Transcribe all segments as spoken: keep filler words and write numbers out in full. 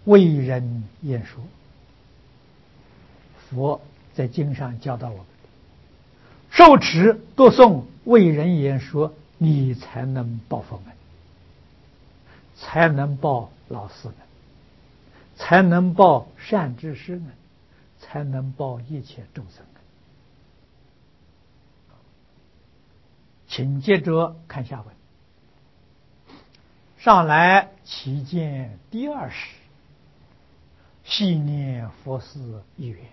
为人言说。佛在经上教导我们，受持读诵为人言说，你才能报佛恩，才能报老师恩，才能报善知识恩，才能报一切众生恩。请接着看下文。上来其见第二时，细念佛事一缘。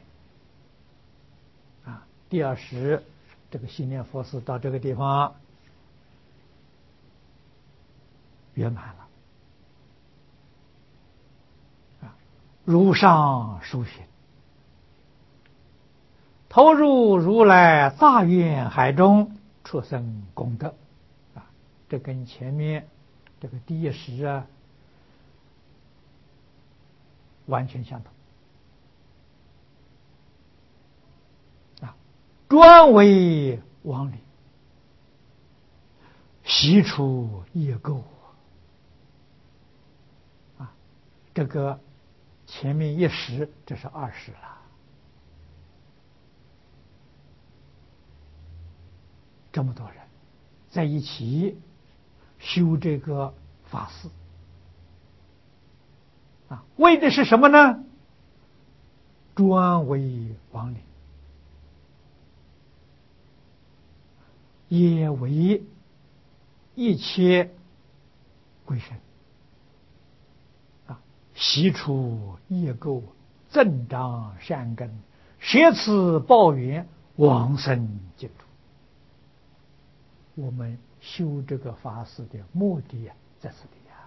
啊，第二时这个细念佛事到这个地方圆满了。啊，如上殊行，投入如来大愿海中，出生功德。啊，这跟前面这个第一时啊完全相同。啊，专为亡灵，悉除业垢。啊，这个前面一时，这是二时了。这么多人在一起修这个法事啊，为的是什么呢？专为亡灵，也为一切鬼神啊，悉除业垢，增长善根，舍此报缘，往生净土。我们修这个法事的目的啊，在这里啊。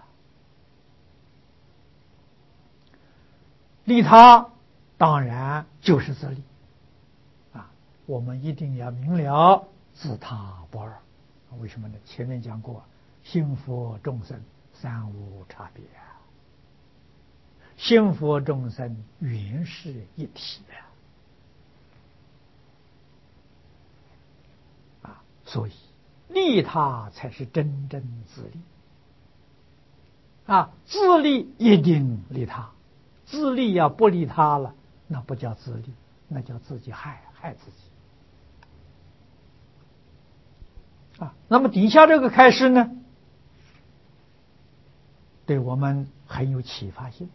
利他当然就是自利啊，我们一定要明了自他不二。为什么呢？前面讲过，心佛众生三无差别啊，心佛众生原是一体啊，啊，所以利他才是真正自利啊！自利一定利他，自利要不利他了，那不叫自利，那叫自己害害自己啊！那么底下这个开示呢，对我们很有启发性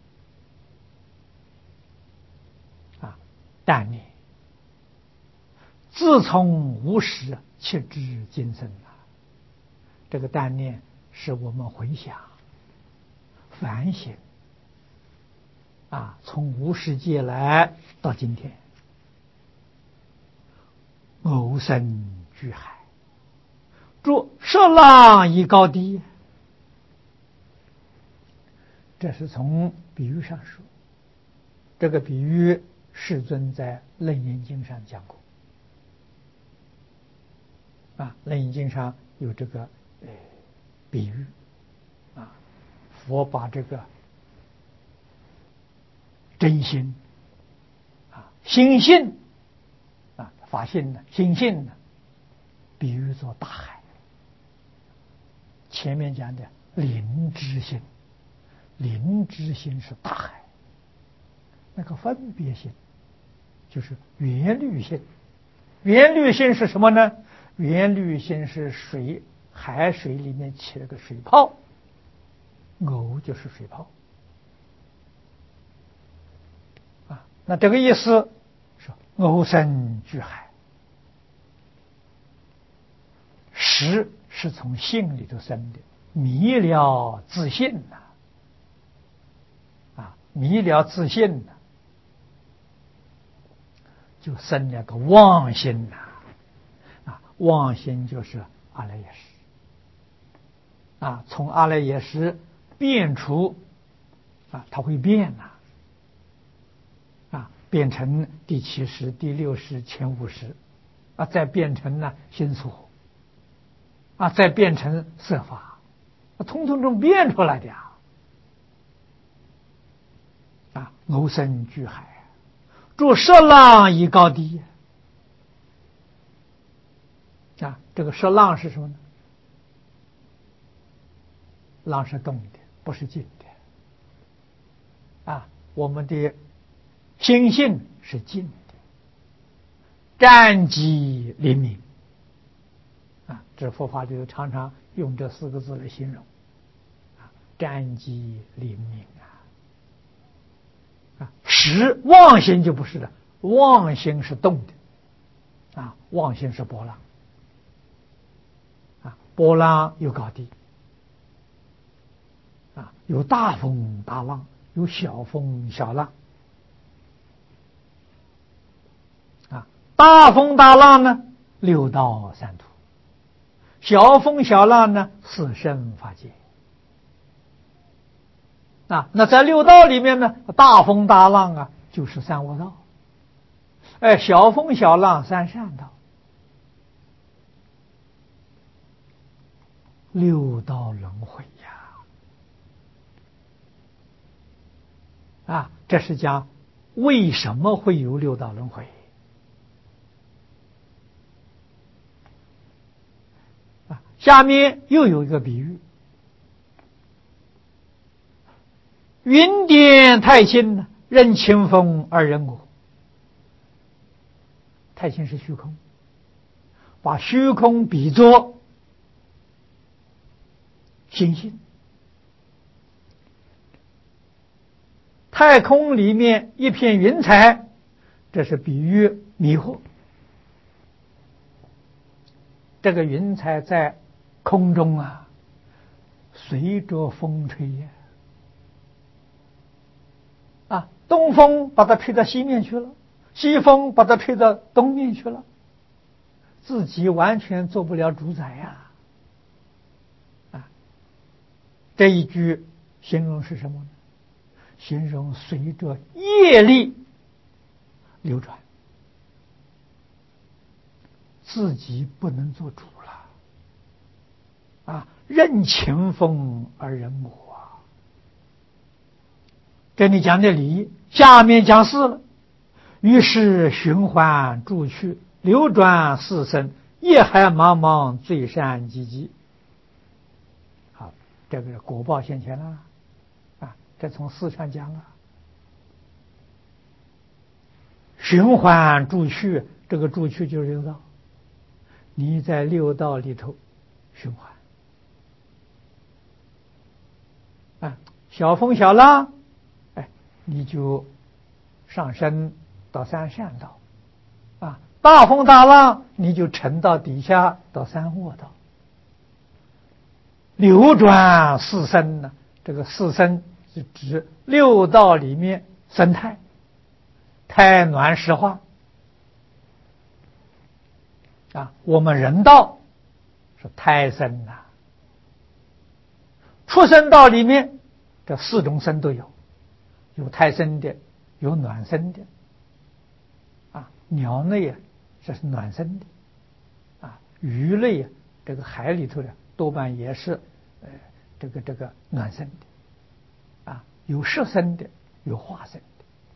啊！但念自从无始切知今生啊，这个但念是我们回想反省啊，从无始界来到今天，偶生巨海，著涉浪以高低。这是从比喻上说，这个比喻世尊在楞严经上讲过啊，楞严经上有这个呃比喻啊，佛把这个真心啊心性啊法性呢心性呢比喻作大海。前面讲的灵知性，灵知性是大海，那个分别性就是缘虑性。缘虑性是什么呢？缘虑性是水海水里面起了个水泡，偶就是水泡啊。那这个意思是偶生巨海，识是从性里头生的，迷了自信呐啊，迷了自信呐，就生了个妄心呐啊，妄心就是阿赖耶识啊，从阿赖耶识变出啊，它会变呐啊，变成第七识、第六识、前五识啊，再变成呢心所啊，再变成色法，通通中变出来的呀啊，偶生巨海，著涉浪以高低啊，这个涉浪是什么呢？浪是动的，不是静的啊，我们的心性是静的，湛寂灵明啊，这佛法里头常常用这四个字来形容啊，湛寂灵明啊。啊，实妄心就不是的，妄心是动的啊，妄心是波浪啊，波浪有高低啊，有大风大浪，有小风小浪啊。大风大浪呢，六道三途；小风小浪呢，四圣法界啊。那在六道里面呢，大风大浪啊，就是三恶道；哎，小风小浪三善道。六道轮回呀！啊，这是讲为什么会有六道轮回啊？下面又有一个比喻：云点太清呢，任清风而人我。太清是虚空，把虚空比作星星。太空里面一片云彩，这是比喻迷惑。这个云彩在空中啊，随着风吹呀，啊，东风把它吹到西面去了，西风把它吹到东面去了，自己完全做不了主宰呀。啊，这一句形容是什么呢？形容随着业力流转，自己不能做主了啊！任清风而人我啊！这里讲的理，下面讲事了。于是循环住去，流转四生，业海茫茫，罪善积积。好，这个果报现前了啊！这从四上讲了。循环住去，这个住去就是六道。你在六道里头循环啊，小风小浪，哎，你就上升到三善道啊；大风大浪，你就沉到底下到三恶道。流转四生呢，这个四生是指六道里面生态，胎卵石化啊。我们人道是胎生啊，畜生道里面这四种生都有，有胎生的，有卵生的啊。鸟类啊，这是卵生的啊。鱼类啊，这个海里头的多半也是呃这个这个卵生的啊。有湿生的，有化生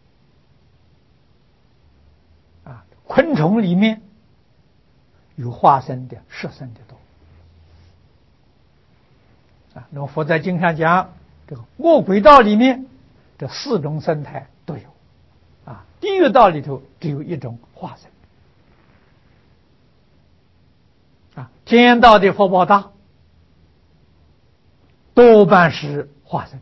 的啊。昆虫里面有化生的、湿生的多啊。那么佛在经上讲，这个恶鬼道里面这四种生态都有啊。地狱道里头只有一种化生啊。天道的福报大，多半是化生。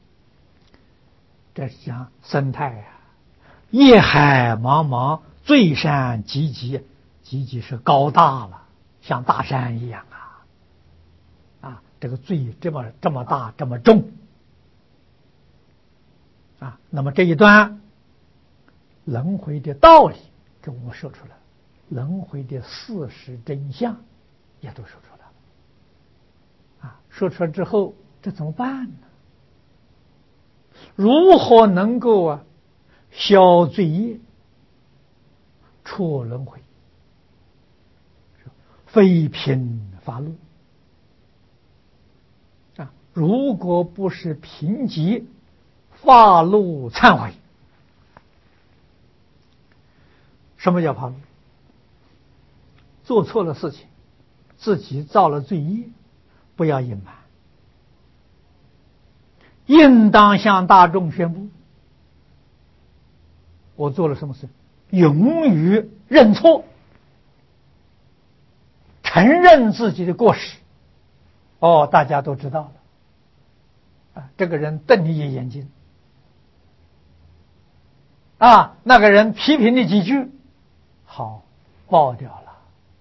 这是讲生态呀、啊，业海茫茫，罪善积积，积积是高大了，像大山一样啊！啊，这个罪这么这么大，这么重啊！那么这一段轮回的道理给我们说出来，轮回的事实真相也都说出来了啊！说出来之后，这怎么办呢？如何能够啊消罪业，出轮回？非凭发露啊！如果不是凭借发露忏悔，什么叫发露？做错了事情，自己造了罪业，不要隐瞒，应当向大众宣布， 我做了什么事？勇于认错，承认自己的过失。哦，大家都知道了。啊，这个人瞪你一眼睛。啊，那个人批评你几句，好，报掉了。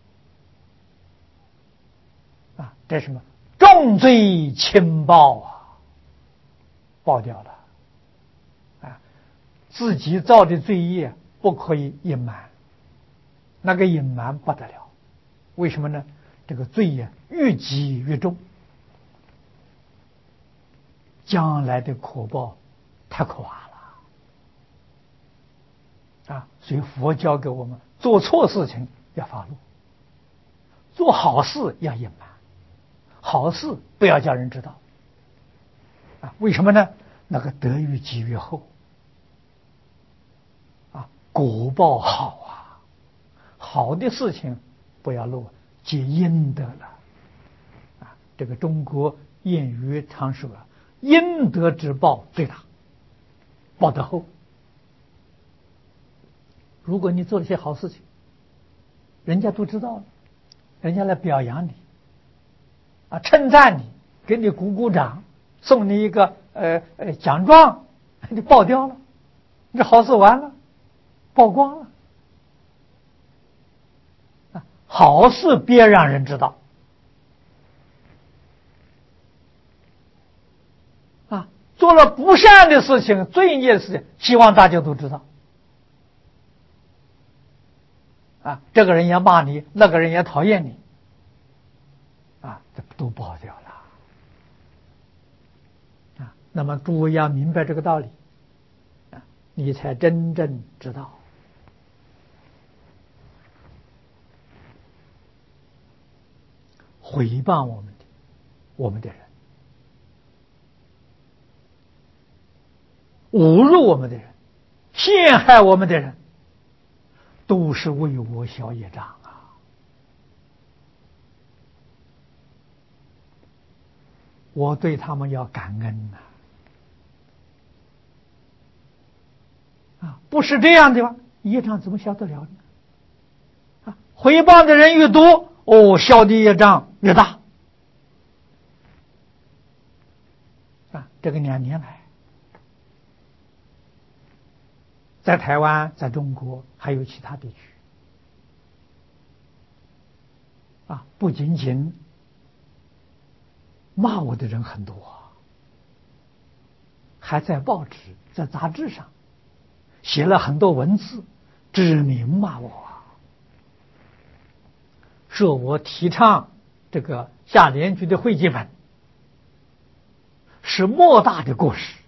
啊，这是什么？重罪轻报啊，报掉了。啊，自己造的罪业不可以隐瞒，那个隐瞒不得了。为什么呢？这个罪业越积越重，将来的苦报太可怕了。啊，所以佛教给我们做错事情要发怒，做好事要隐瞒，好事不要叫人知道。啊，为什么呢？那个得越积越厚，啊，果报好啊，好的事情不要漏，结阴德了。啊，这个中国谚语常说啊，阴德之报最大，报得厚。如果你做了些好事情，人家都知道了，人家来表扬你，啊，称赞你，给你鼓鼓掌，送你一个呃呃奖状，你报掉了，你这好事完了，曝光了。啊，好事别让人知道。啊，做了不善的事情、罪孽的事情，希望大家都知道。啊，这个人也骂你，那个人也讨厌你，啊，这都报掉了。啊，那么诸位要明白这个道理，啊，你才真正知道，诽谤我们的我们的人，侮辱我们的人，陷害我们的人，都是为我消业障啊！我对他们要感恩呐！啊，不是这样的话，业障怎么消得了呢？啊，诽谤的人越多，哦，消的业障越大。啊，这个两年来，在台湾、在中国还有其他地区，啊，不仅仅骂我的人很多，还在报纸、在杂志上写了很多文字，指明骂我，说我提倡这个下联居的会记本是莫大的过失。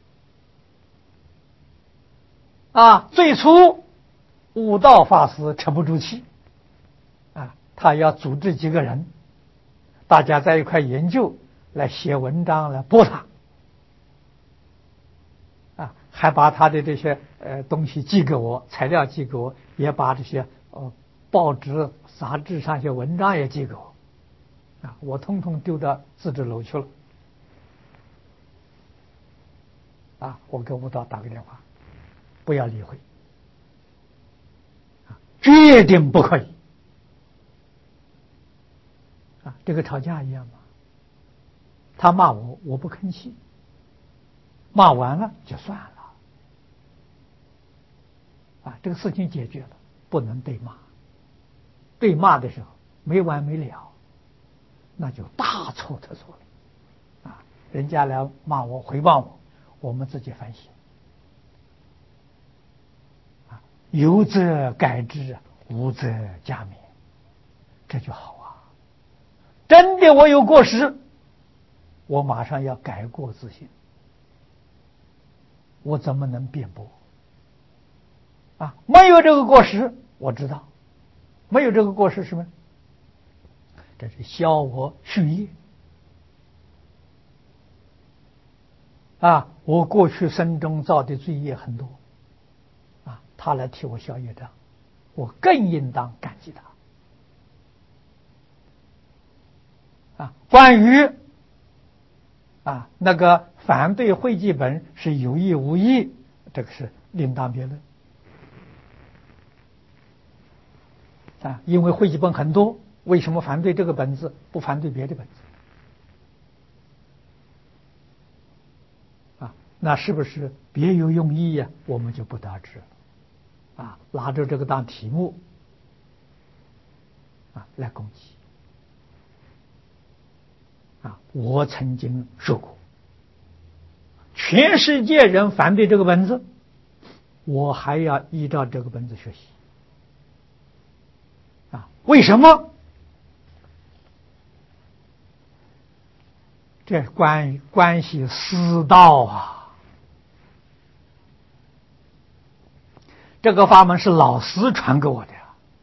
啊，最初悟道法师沉不住气，啊，他要组织几个人，大家在一块研究，来写文章来驳他，啊，还把他的这些呃东西寄给我，材料寄给我，也把这些呃报纸、杂志上些文章也寄给我，啊，我通通丢到自治楼去了，啊，我给悟道打个电话，不要理会，啊，决定不可以，啊，这个吵架一样嘛，他骂我，我不吭气，骂完了就算了，啊，这个事情解决了，不能对骂，对骂的时候没完没了，那就大错特错了，啊，人家来骂我、诽谤我，我们自己反省，啊，有则改之，无则加勉，这就好啊。真的我有过失，我马上要改过自新，我怎么能辩驳？啊，没有这个过失，我知道，没有这个过失是什么？这是消我续业。啊，我过去生中造的罪业很多，啊，他来替我消业障，我更应当感激他。啊，关于啊那个反对会记本是有意无意，这个是另当别论。 啊，因为会集本很多，为什么反对这个本子，不反对别的本子？啊，那是不是别有用意呀？我们就不得知了。啊，拿着这个当题目啊来攻击。啊，我曾经说过，全世界人反对这个本子，我还要依照这个本子学习。啊，为什么？这关关系私道啊！这个法门是老师传给我的。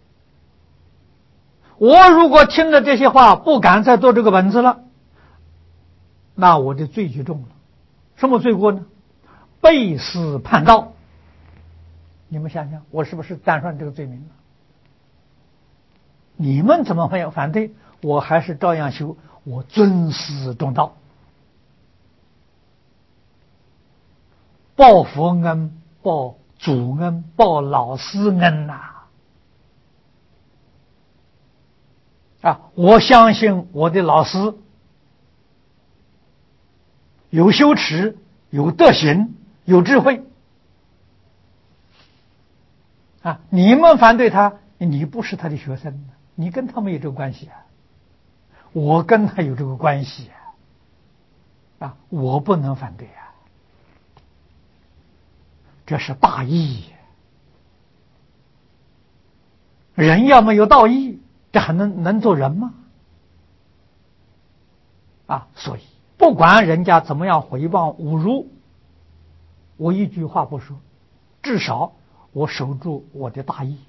我如果听了这些话，不敢再做这个本子了，那我的罪就重了。什么罪过呢？背师叛道。你们想想，我是不是担上这个罪名了？你们怎么会有反对？我还是照样修，我尊师重道，报佛恩，报主恩，报老师恩呐！啊，我相信我的老师有修持，有德行，有智慧。啊，你们反对他，你不是他的学生，你跟他没有这个关系啊。我跟他有这个关系啊，啊，我不能反对啊，这是大义。人要没有道义，这还能能做人吗？啊，所以不管人家怎么样诽谤侮辱，我一句话不说，至少我守住我的大义。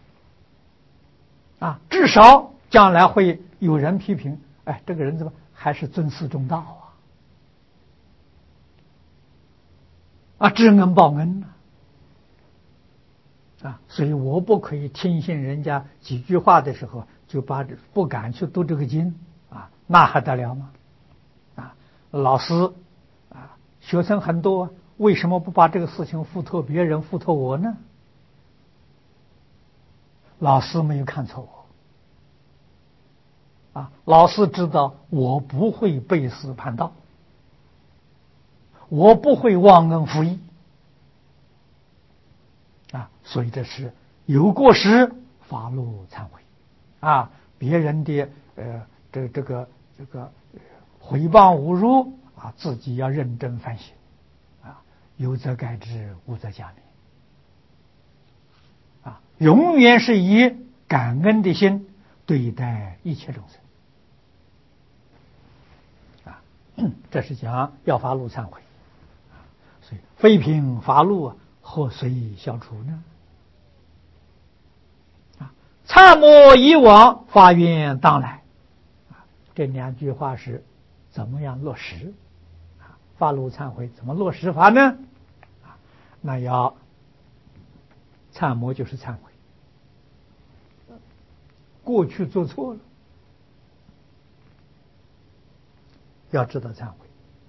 啊，至少将来会有人批评，哎，这个人怎么还是尊师重道啊？啊，知恩报恩呢？啊，所以我不可以听信人家几句话的时候，就把不敢去读这个经啊，那还得了吗？啊，老师啊，学生很多，为什么不把这个事情付托别人，付托我呢？老师没有看错我啊，老师知道我不会背师叛道，我不会忘恩负义啊，所以这是有过失发露忏悔啊，别人的呃这这个这个诽谤侮辱啊，自己要认真反省啊，有则改之，无则加勉啊，永远是以感恩的心对待一切众生啊，这是讲要发露忏悔，所以非凭发露啊，何遂消除呢？啊，忏莫以往，发愿当来。啊，这两句话是怎么样落实？啊，发露忏悔怎么落实法呢？啊，那要忏莫就是忏悔，过去做错了，要知道忏悔，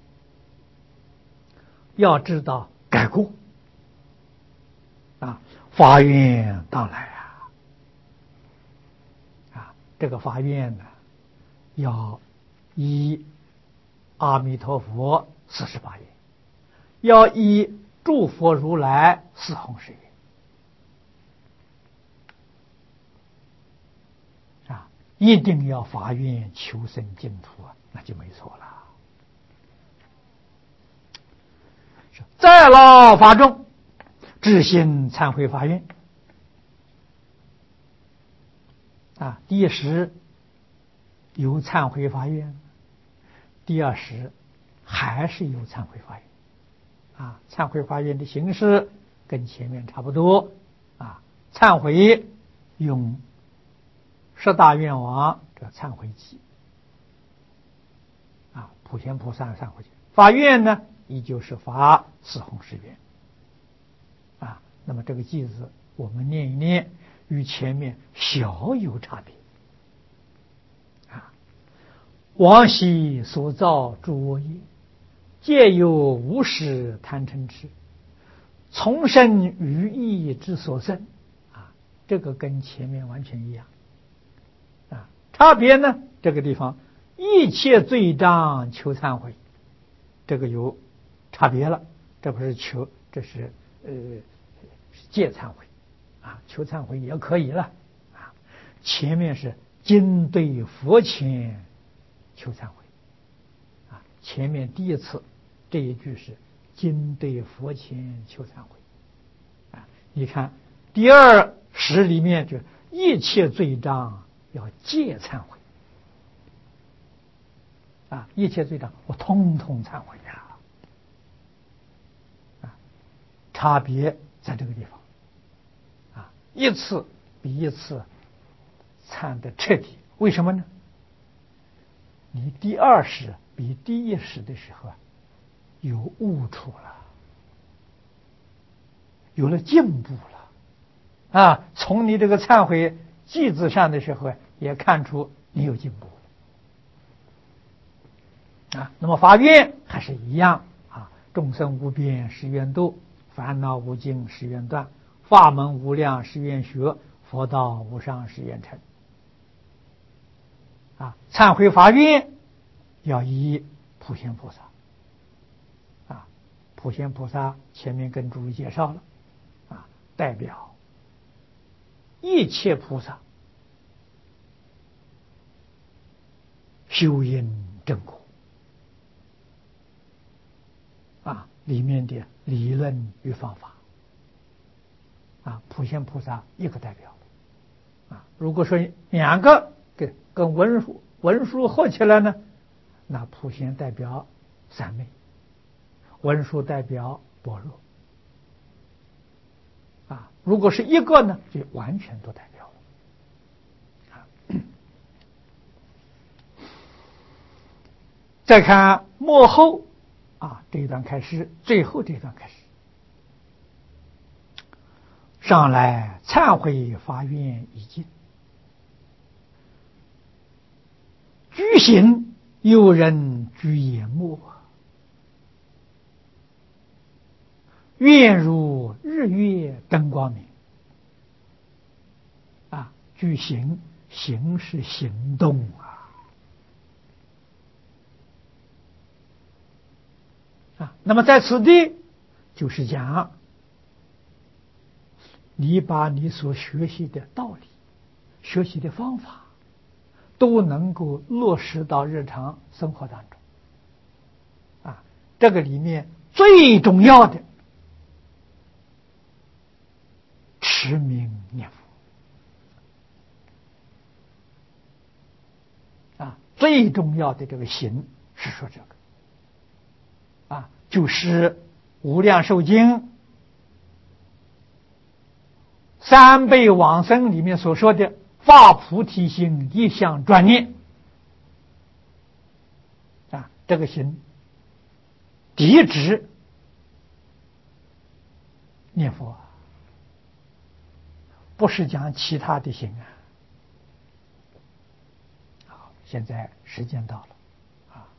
要知道改过。啊，发愿当来啊！啊，这个发愿呢，要依阿弥陀佛四十八愿，要依诸佛如来四弘誓愿啊，一定要发愿求生净土啊，那就没错了。再劳发众，至心忏悔发愿啊，第一时有忏悔发愿，第二时还是有忏悔发愿啊。忏悔发愿的形式跟前面差不多啊。忏悔用十大愿王这忏悔记啊，普贤菩萨忏悔记。发愿呢，依旧是发四弘誓愿啊。那么这个句子我们念一念，与前面小有差别啊。往昔所造诸恶业，皆由无始贪嗔痴，从生于意之所生啊。 这个跟前面完全一样啊。差别呢，这个地方一切罪障求忏悔，这个有差别了。这不是求，这是呃戒忏悔啊，求忏悔也可以了啊。前面是今对佛前求忏悔啊，前面第一次这一句是今对佛前求忏悔啊。你看第二十里面就一切罪障要戒忏悔啊，一切罪障我通通忏悔呀啊，差别在这个地方啊，一次比一次忏的彻底。为什么呢？你第二世比第一世的时候啊，有悟处了，有了进步了啊！从你这个忏悔记字上的时候也看出你有进步啊。那么发愿还是一样啊，众生无边誓愿度，烦恼无尽誓愿断，法门无量誓愿学，佛道无上誓愿成啊。忏悔发愿要依普贤菩萨啊，普贤菩萨前面跟诸位介绍了啊，代表一切菩萨修因正果啊，里面的理论与方法啊，普贤菩萨一个代表啊。如果说两个跟跟文殊文殊合起来呢，那普贤代表三昧，文殊代表般若啊。如果是一个呢，就完全都代表了啊。再看末后啊，这一段开始，最后这一段开始，上来忏悔发愿已尽，居行有人居眼目，愿如日月灯光明啊。居行，行是行动啊啊。那么在此地就是讲，你把你所学习的道理、学习的方法都能够落实到日常生活当中啊。这个里面最重要的持名念佛啊，最重要的这个行是说这个啊，就是无量寿经三辈往生里面所说的发菩提心，一向专念啊。这个行直指念佛，不是讲其他的行啊。好，现在时间到了。